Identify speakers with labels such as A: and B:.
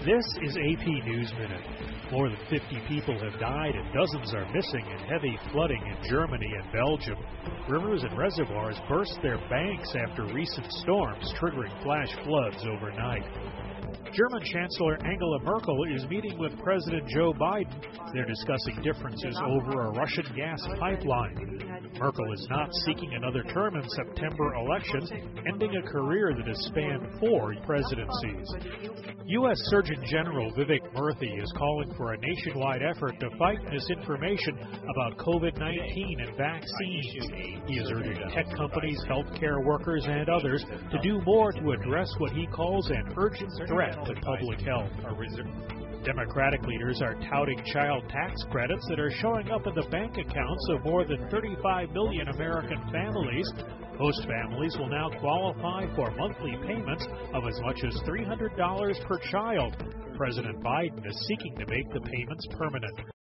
A: This is AP News Minute. More than 50 people have died and dozens are missing in heavy flooding in Germany and Belgium. Rivers and reservoirs burst their banks after recent storms, triggering flash floods overnight. German Chancellor Angela Merkel is meeting with President Joe Biden. They're discussing differences over a Russian gas pipeline. Merkel is not seeking another term in September elections, ending a career that has spanned 4 presidencies. U.S. Surgeon General Vivek Murthy is calling for a nationwide effort to fight misinformation about COVID-19 and vaccines. He is urging tech companies, healthcare workers, and others to do more to address what he calls an urgent threat to public health. Democratic leaders are touting child tax credits that are showing up in the bank accounts of more than 35 million American families. Most families will now qualify for monthly payments of as much as $300 per child. President Biden is seeking to make the payments permanent.